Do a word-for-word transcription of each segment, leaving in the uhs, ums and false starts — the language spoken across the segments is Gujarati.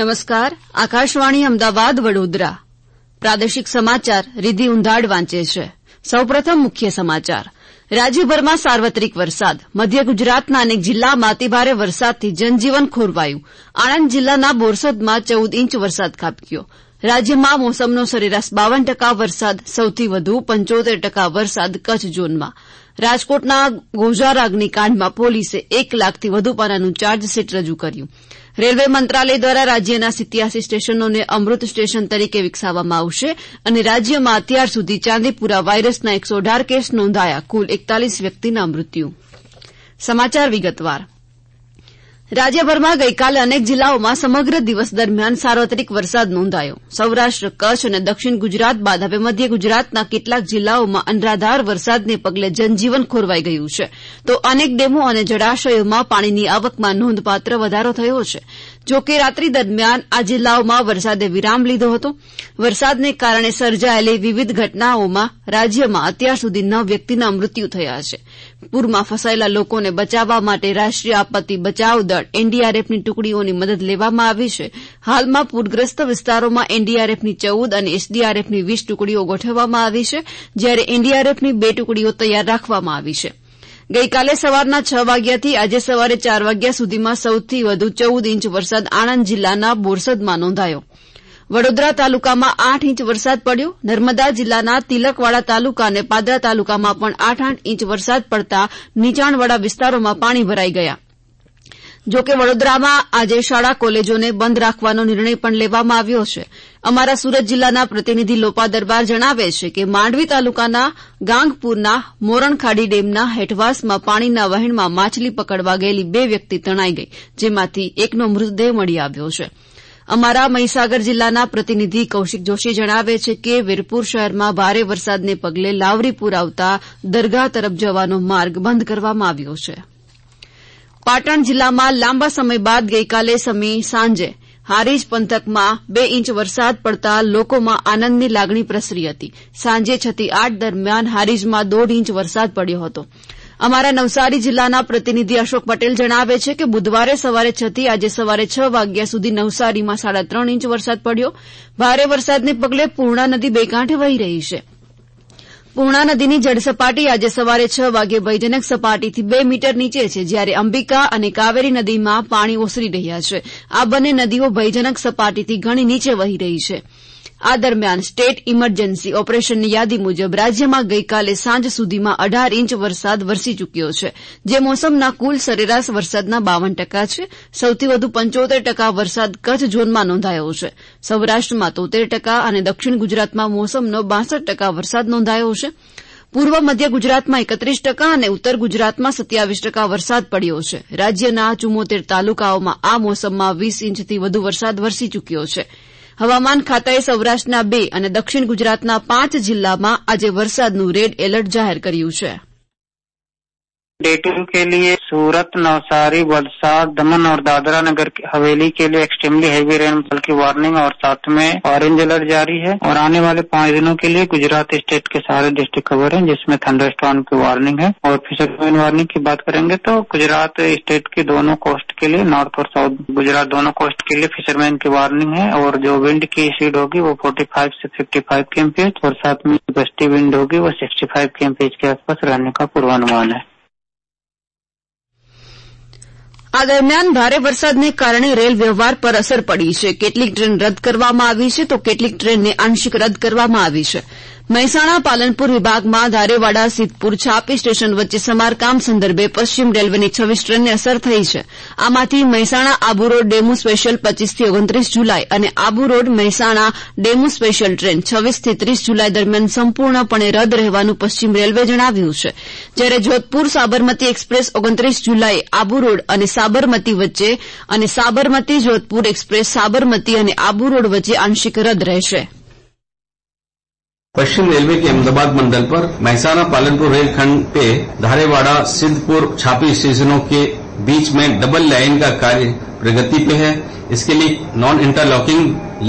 નમસ્કાર. આકાશવાણી અમદાવાદ વડોદરા પ્રાદેશિક સમાચાર રીધી ઉંધાડ વાંચે છે. સૌપ્રથમ મુખ્ય સમાચાર. રાજ્યભરમાં સાર્વત્રિક વરસાદ. મધ્ય ગુજરાતના અનેક જિલ્લામાં અતિભારે વરસાદથી જનજીવન ખોરવાયું. આણંદ જિલ્લાના બોરસદમાં ચૌદ ઇંચ વરસાદ ખાબક્યો. રાજ્યમાં મોસમનો સરેરાશ બાવન ટકા વરસાદ, સૌથી વધુ પંચોતેર ટકા વરસાદ કચ્છ ઝોનમાં. રાજકોટના ગોઝારા અગ્નિકાંડમાં પોલીસે એક લાખથી વધુ પાનાનું ચાર્જશીટ રજૂ કર્યું. રેલવે મંત્રાલય દ્વારા રાજ્યના સિત્યાસી સ્ટેશનોને અમૃત સ્ટેશન તરીકે વિકસાવવામાં આવશે અને રાજ્યમાં અત્યાર સુધી ચાંદીપુરા વાયરસના એકસો અઢાર કેસ નોંધાયા. કુલ એકતાલીસ વ્યક્તિના મૃત્યુ. સમાચાર વિગતવાર. રાજ્યભરમાં ગઈકાલે અનેક જિલ્લાઓમાં સમગ્ર દિવસ દરમિયાન સાર્વત્રિક વરસાદ નોંધાયો. સૌરાષ્ટ્ર, કચ્છ અને દક્ષિણ ગુજરાત બાદ હવે મધ્ય ગુજરાતના કેટલાક જિલ્લાઓમાં અનરાધાર વરસાદને પગલે જનજીવન ખોરવાઈ ગયું છે, તો અનેક ડેમો અને જળાશયોમાં પાણીની આવકમાં નોંધપાત્ર વધારો થયો છે. જો કે રાત્રિ દરમિયાન આ જિલ્લાઓમાં વરસાદે વિરામ લીધો હતો. વરસાદને કારણે સર્જાયેલી વિવિધ ઘટનાઓમાં રાજ્યમાં અત્યાર સુધી નવ વ્યક્તિના મૃત્યુ થયા છે. પૂરમાં ફસાયેલા લોકોને બચાવવા માટે રાષ્ટ્રીય આપત્તિ બચાવ દળ એનડીઆરએફની ટુકડીઓની મદદ લેવામાં આવી છે. હાલમાં પૂરગ્રસ્ત વિસ્તારોમાં એનડીઆરએફની ચૌદ અને એસડીઆરએફની વીસ ટુકડીઓ ગોઠવવામાં આવી છે, જ્યારે એનડીઆરએફની બે ટુકડીઓ તૈયાર રાખવામાં આવી છે. ગઈકાલે સવારના છ વાગ્યાથી આજે સવારે ચાર વાગ્યા સુધીમાં સૌથી વધુ ચૌદ ઇંચ વરસાદ આણંદ જિલ્લાના બોરસદમાં નોંધાયો. વડોદરા તાલુકામાં આઠ ઇંચ વરસાદ પડ્યો. નર્મદા જિલ્લાના તિલકવાડા તાલુકા અને પાદરા તાલુકામાં પણ આઠ આઠ ઇંચ વરસાદ પડતા નીચાણવાળા વિસ્તારોમાં પાણી ભરાઈ ગયા. જો કે વડોદરામાં આજે શાળા કોલેજોને બંધ રાખવાનો નિર્ણય પણ લેવામાં આવ્યો છે. અમારા સુરત જિલ્લાના પ્રતિનિધિ લોપા દરબાર જણાવે છે કે માંડવી તાલુકાના ગાંગપુરના મોરણખાડી ડેમના હેઠવાસમાં પાણીના વહેણમાં માછલી પકડવા ગયેલી બે વ્યક્તિ તણાઈ ગઈ, જેમાંથી એકનો મૃતદેહ મળી આવ્યો છે. અમારા મહીસાગર જિલ્લાના પ્રતિનિધિ કૌશિક જોશી જણાવે છે કે વીરપુર શહેરમાં ભારે વરસાદને પગલે લાવરીપુર આવતા દરગાહ તરફ જવાનો માર્ગ બંધ કરવામાં આવ્યો છે. પાટણ જિલ્લામાં લાંબા સમય બાદ ગઈકાલે સમી સાંજે હારીજ પંથકમાં બે ઇંચ વરસાદ પડતા લોકોમાં આનંદની લાગણી પ્રસરી હતી. સાંજે છ થી આઠ દરમિયાન હારીજમાં દોઢ ઇંચ વરસાદ પડ્યો હતો. અમારા નવસારી જિલ્લાના પ્રતિનિધિ અશોક પટેલ જણાવે છે કે બુધવારે સવારે છ થી આજે સવારે છ વાગ્યા સુધી નવસારીમાં સાડા ત્રણ ઇંચ વરસાદ પડ્યો. ભારે વરસાદને પગલે પૂર્ણા નદી બે કાંઠે વહી રહી છે. પૂર્ણા નદીની જળસપાટી આજે સવારે છ વાગે ભયજનક સપાટીથી બે મીટર નીચે છે, જ્યારે અંબિકા અને કાવેરી નદીમાં પાણી ઓસરી રહ્યા છે. આ બંને નદીઓ ભયજનક સપાટીથી ઘણી નીચે વહી રહી છે. આ દરમિયાન સ્ટેટ ઇમરજન્સી ઓપરેશનની યાદી મુજબ રાજ્યમાં ગઈકાલે સાંજ સુધીમાં અઢાર ઇંચ વરસાદ વરસી ચૂક્યો છે, જે મોસમના કુલ સરેરાશ વરસાદના બાવન ટકા છે. સૌથી વધુ પંચોતેર ટકા વરસાદ કચ્છ ઝોનમાં નોંધાયો છે. સૌરાષ્ટ્રમાં તોતેર ટકા અને દક્ષિણ ગુજરાતમાં મોસમનો બાસઠ ટકા વરસાદ નોંધાયો છે. પૂર્વ મધ્ય ગુજરાતમાં એકત્રીસ ટકા અને ઉત્તર ગુજરાતમાં સત્યાવીસ ટકા વરસાદ પડ્યો છે. રાજ્યના ચુમ્મોતેર તાલુકાઓમાં આ મોસમમાં વીસ ઇંચથી વધુ વરસાદ વરસી ચૂક્યો છે. હવામાન ખાતાએ સૌરાષ્ટ્રના બે અને દક્ષિણ ગુજરાતના પાંચ જિલ્લામાં આજે વરસાદનું રેડ એલર્ટ જાહેર કર્યું છે. डे टू के लिए सूरत, नवसारी, वलसाड, दमन और दादरा नगर हवेली के लिए एक्सट्रीमली हैवी रेनफॉल की वार्निंग और साथ में ऑरेंज अलर्ट जारी है. और आने वाले पांच दिनों के लिए गुजरात स्टेट के सारे डिस्ट्रिक्ट कवर हैं, जिसमें थंडरस्टॉर्म की वार्निंग है. और फिशरमैन वार्निंग की बात करेंगे तो गुजरात स्टेट की दोनों कोस्ट के लिए, नॉर्थ और साउथ गुजरात दोनों कोस्ट के लिए फिशरमैन की वार्निंग है. और जो विंड की स्पीड होगी वो पैंतालीस से पचपन केएमपीएच और साथ में गस्टी विंड होगी वो पैंसठ केएमपीएच के आसपास रहने का पूर्वानुमान है. આ દરમિયાન ભારે વરસાદને કારણે રેલ વ્યવહાર પર અસર પડી છે. કેટલીક ટ્રેન રદ કરવામાં આવી છે, તો કેટલીક ટ્રેનને આંશિક રદ કરવામાં આવી છે. મહેસાણા પાલનપુર વિભાગમાં ધારેવાડા સિદ્ધપુર છાપી સ્ટેશન વચ્ચે સમારકામ સંદર્ભે પશ્ચિમ રેલવેની છવ્વીસ ટ્રેનને અસર થઈ છે. આમાંથી Mehsana Abu road DEMU special પચીસ થી ઓગણત્રીસ જુલાઈ અને Abu road Mehsana DEMU special train છવ્વીસ થી ત્રીસ જુલાઈ દરમિયાન સંપૂર્ણપણે રદ રહેવાનું પશ્ચિમ રેલવે જણાવ્યું છે. જ્યારે જોધપુર સાબરમતી એક્સપ્રેસ ઓગણત્રીસ જુલાઈ આબુ રોડ અને સાબરમતી વચ્ચે અને સાબરમતી જોધપુર એક્સપ્રેસ સાબરમતી અને આબુ રોડ વચ્ચે આંશિક રદ રહેશે. पश्चिम रेलवे के अहमदाबाद मंडल पर महसाना पालनपुर रेलखंड पे धारेवाड़ा सिद्धपुर छापी स्टेशनों के बीच में डबल लाइन का कार्य प्रगति पे है. इसके लिए नॉन इंटरलॉकिंग लिया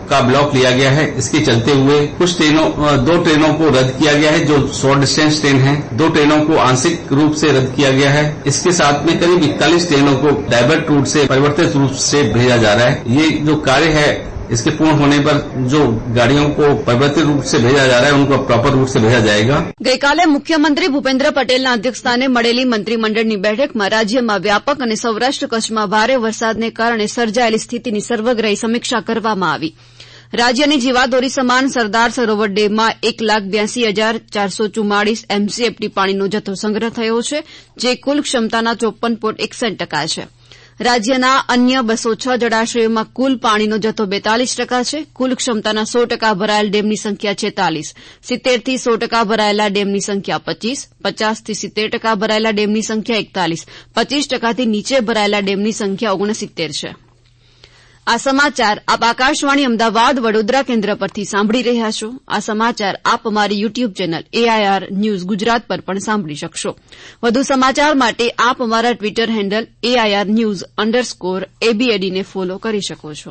का ब्लॉक लिया गया है। इसके चलते हुए कुछ ट्रेनों दो ट्रेनों को रद्द किया गया है जो शॉर्ट डिस्टेंस ट्रेन है। दो ट्रेनों को आंशिक रूप से रद्द किया गया है। इसके साथ में करीब इकतालीस ट्रेनों को डाइवर्ट रूट से परिवर्तित रूप से भेजा जा रहा है। ये जो कार्य है इसके पूर्ण होने पर जो गाड़ियों को परिवर्तित रूप से भेजा जा रहा है उनको प्रॉपर रूट से भेजा जाएगा। ગઈકાલે મુખ્યમંત્રી ભૂપેન્દ્ર પટેલના અધ્યક્ષસ્થાને મળેલી મંત્રીમંડળની બેઠકમાં રાજ્યમાં વ્યાપક અને સૌરાષ્ટ્ર કચ્છમાં ભારે વરસાદને કારણે સર્જાયેલી સ્થિતિની સર્વગ્રાહી સમીક્ષા કરવામાં આવી। રાજ્યની જીવાદોરી સમાન સરદાર સરોવર ડેમમાં એક લાખ બ્યાસી હજાર ચારસો ચુમ્માળીસ એમસીએફટી પાણીનો જથ્થો સંગ્રહ થયો છે, જે કુલ ક્ષમતાના ચોપન પોઈન્ટ એકસઠ ટકા છે। રાજ્યના અન્ય બસો છ જળાશયોમાં કુલ પાણીનો જથ્થો બેતાલીસ ટકા છે। કુલ ક્ષમતાના સો ટકા ભરાયેલ ડેમની સંખ્યા છેતાલીસ, સિત્તેરથી સો ટકા ભરાયેલા ડેમની સંખ્યા પચીસ, પચાસથી સિત્તેર ટકા ભરાયેલા ડેમની સંખ્યા એકતાલીસ, પચીસ ટકાથી નીચે ભરાયેલા ડેમની સંખ્યા ઓગણસિત્તેર છે। આ સમાચાર આપ આકાશવાણી અમદાવાદ વડોદરા કેન્દ્ર પરથી સાંભળી રહ્યા છો। આ સમાચાર આપ અમારી YouTube channel AIR news Gujarat પર પણ સાંભળી શકશો। વધુ સમાચાર માટે આપ અમારા Twitter handle AIR news underscore એબીએડીને ફોલો કરી શકો છો।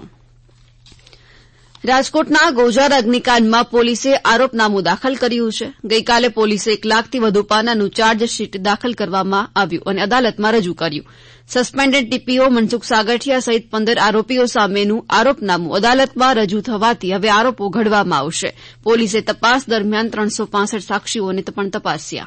રાજકોટના ગોઝાર અગ્નિકાંડમાં પોલીસે આરોપનામું દાખલ કર્યું છે। ગઈકાલે પોલીસે એક લાખથી વધુ પાનાનું ચાર્જશીટ દાખલ કરવામાં આવ્યું અને અદાલતમાં રજૂ કર્યું। સસ્પેન્ડેડ ટીપીઓ મનસુખ સાગઠિયા સહિત પંદર આરોપીઓ સામેનું આરોપનામું અદાલતમાં રજૂ થવાથી હવે આરોપો ઘડવામાં આવશે। પોલીસે તપાસ દરમિયાન ત્રણસો પાંસઠ સાક્ષીઓને પણ તપાસ્યા।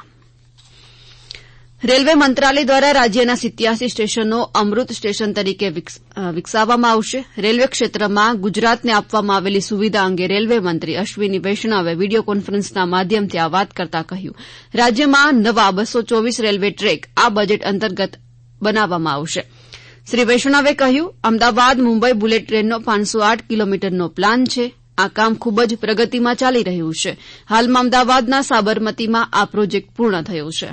રેલવે મંત્રાલય દ્વારા રાજ્યના સિત્યાસી સ્ટેશનો અમૃત સ્ટેશન તરીકે વિકસાવવામાં આવશે। રેલવે ક્ષેત્રમાં ગુજરાતને આપવામાં આવેલી સુવિધા અંગે રેલવે મંત્રી અશ્વિની વૈષ્ણવે વિડીયો કોન્ફરન્સના માધ્યમથી આ વાત કરતા કહ્યું, રાજ્યમાં નવા બસો ચોવીસ રેલવે ટ્રેક આ બજેટ અંતર્ગત બનાવવામાં આવશે। શ્રી વૈષ્ણવે કહ્યું, અમદાવાદ મુંબઈ બુલેટ ટ્રેનનો પાંચસો આઠ કિલોમીટરનો પ્લાન છે। આ કામ ખૂબ જ પ્રગતિમાં ચાલી રહ્યું છે। હાલમાં અમદાવાદના સાબરમતીમાં આ પ્રોજેક્ટ પૂર્ણ થયો છે।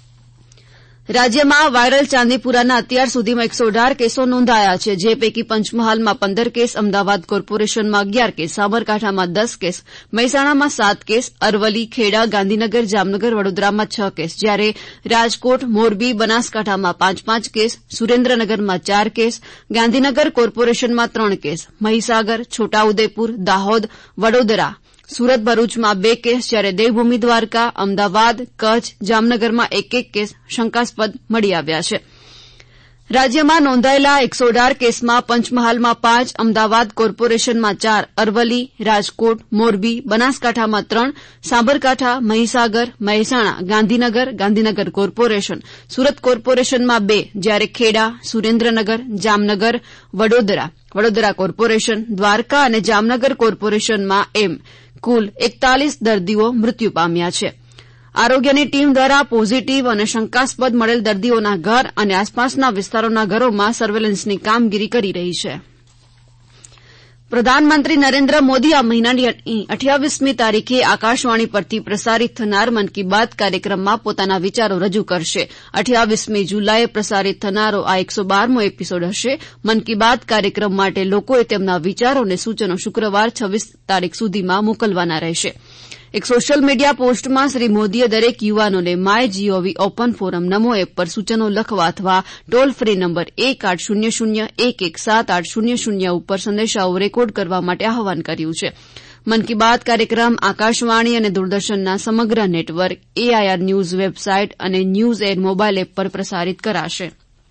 રાજ્યમાં વાયરલ ચાંદીપુરાના અત્યાર સુધીમાં એકસો અઢાર કેસો નોંધાયા છે, જે પૈકી પંચમહાલમાં પંદર કેસ, અમદાવાદ કોર્પોરેશનમાં અગિયાર કેસ, સાબરકાંઠામાં દસ કેસ, મહેસાણામાં સાત કેસ, અરવલ્લી, ખેડા, ગાંધીનગર, જામનગર, વડોદરામાં છ કેસ, જ્યારે રાજકોટ, મોરબી, બનાસકાંઠામાં પાંચ પાંચ કેસ, સુરેન્દ્રનગરમાં ચાર કેસ, ગાંધીનગર કોર્પોરેશનમાં ત્રણ કેસ, મહીસાગર, છોટાઉદેપુર, દાહોદ, વડોદરા, સુરત, ભરૂચમાં બે કેસ, જ્યારે દેવભૂમિ દ્વારકા, અમદાવાદ, કચ્છ, જામનગરમાં એક એક કેસ શંકાસ્પદ મળી આવ્યા છે। રાજ્યમાં નોંધાયેલા એકસો અઢાર કેસમાં પંચમહાલમાં પાંચ, અમદાવાદ કોર્પોરેશનમાં ચાર, અરવલ્લી, રાજકોટ, મોરબી, બનાસકાંઠામાં ત્રણ, સાબરકાંઠા, મહીસાગર, મહેસાણા, ગાંધીનગર, ગાંધીનગર કોર્પોરેશન, સુરત કોર્પોરેશનમાં બે, જ્યારે ખેડા, સુરેન્દ્રનગર, જામનગર, વડોદરા, વડોદરા કોર્પોરેશન, દ્વારકા અને જામનગર કોર્પોરેશનમાં એમ કુલ એકતાલીસ દર્દીઓ મૃત્યુ પામ્યા છે। આરોગ્યની ટીમ દ્વારા પોઝિટિવ અને શંકાસ્પદ મળેલ દર્દીઓના ઘર અને આસપાસના વિસ્તારોના ઘરોમાં સર્વેલન્સની કામગીરી કરી રહી છે। પ્રધાનમંત્રી નરેન્દ્ર મોદી આ મહિનાની અઠ્યાવીસમી તારીખે આકાશવાણી પરથી પ્રસારિત થનાર મન કી બાત કાર્યક્રમમાં પોતાના વિચારો રજૂ કરશે। અઠ્યાવીસમી જુલાઈએ પ્રસારિત થનારો આ એકસો બારમો એપિસોડ હશે। મન કી બાત કાર્યક્રમ માટે લોકોએ તેમના વિચારો અને સૂચનો શુક્રવાર છવ્વીસ તારીખ સુધીમાં મોકલવાના રહેશે। એક સોશિયલ મીડિયા પોસ્ટમાં શ્રી મોદીએ દરેક યુવાનોને my GOV open forum NaMo app પર સૂચનો લખવા અથવા ટોલ ફ્રી નંબર એક આઠ શૂન્ય શૂન્ય એક એક સાત આઠ શૂન્ય શૂન્ય ઉપર સંદેશાઓ રેકોર્ડ કરવા માટે આહવાન કર્યું છે। મન કી બાત કાર્યક્રમ આકાશવાણી અને દૂરદર્શનના સમગ્ર નેટવર્ક, એઆઈઆર ન્યૂઝ વેબસાઇટ અને ન્યૂઝ એર મોબાઇલ એપ પર પ્રસારિત કરાશે।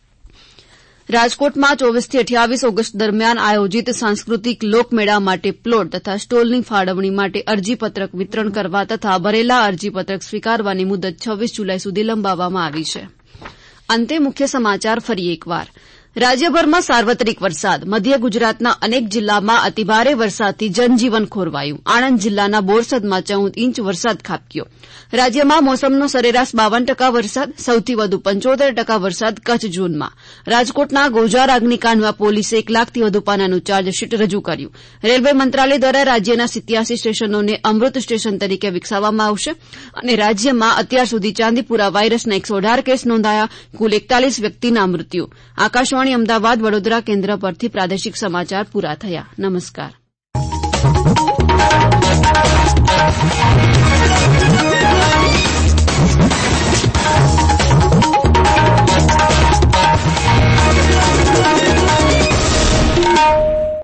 રાજકોટમાં ચોવીસથી અઠ્યાવીસ ઓગસ્ટ દરમિયાન આયોજિત સાંસ્કૃતિક લોકમેળા માટે પ્લોટ તથા સ્ટોલની ફાળવણી માટે અરજીપત્રક વિતરણ કરવા તથા ભરેલા અરજીપત્રક સ્વીકારવાની મુદત છવ્વીસ જુલાઈ સુધી લંબાવવામાં આવી છે। અંતે મુખ્ય સમાચાર ફરી એકવાર। રાજ્યભરમાં સાર્વત્રિક વરસાદ, મધ્ય ગુજરાતના અનેક જિલ્લામાં અતિભારે વરસાદથી જનજીવન ખોરવાયું। આણંદ જિલ્લાના બોરસદમાં ચૌદ ઇંચ વરસાદ ખાબક્યો। રાજ્યમાં મોસમનો સરેરાશ બાવન ટકા વરસાદ, સૌથી વધુ પંચોતેર ટકા વરસાદ કચ્છ ઝોનમાં। રાજકોટના ગોઝાર અગ્નિકાંડમાં પોલીસે એક લાખથી વધુ પાનાનું ચાર્જશીટ રજૂ કર્યું। રેલવે મંત્રાલય દ્વારા રાજ્યના સિત્યાસી સ્ટેશનોને અમૃત સ્ટેશન તરીકે વિકસાવવામાં આવશે અને રાજ્યમાં અત્યાર સુધી ચાંદીપુરા વાયરસના એકસો અઢાર કેસ નોંધાયા, કુલ એકતાલીસ વ્યક્તિના મૃત્યુ। આકાશવાણી અમદાવાદ વડોદરા કેન્દ્ર પરથી પ્રાદેશિક સમાચાર પૂરા થયા। નમસ્કાર।